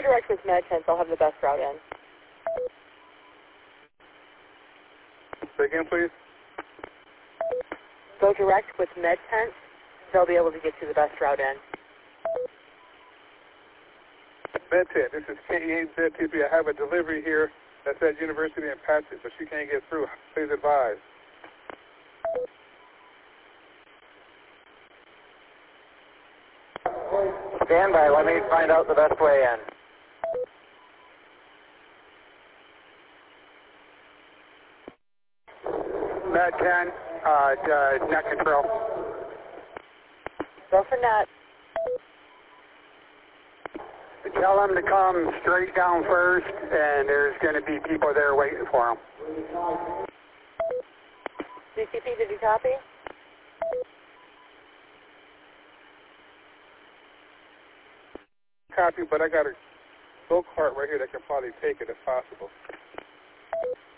Go direct with Med 10, they'll have the best route in. Say again, please. Go direct with Med 10, they'll be able to get you the best route in. Med 10, this is KE8ZTP. I have a delivery here that's at University in Patrick, but she can't get through. Please advise. Stand by. Let me find out the best way in. Med 10, net control. Go for net. Tell them to come straight down first, and there's going to be people there waiting for them. CCP, did you copy? Copy, but I got a go-kart right here that can probably take it if possible.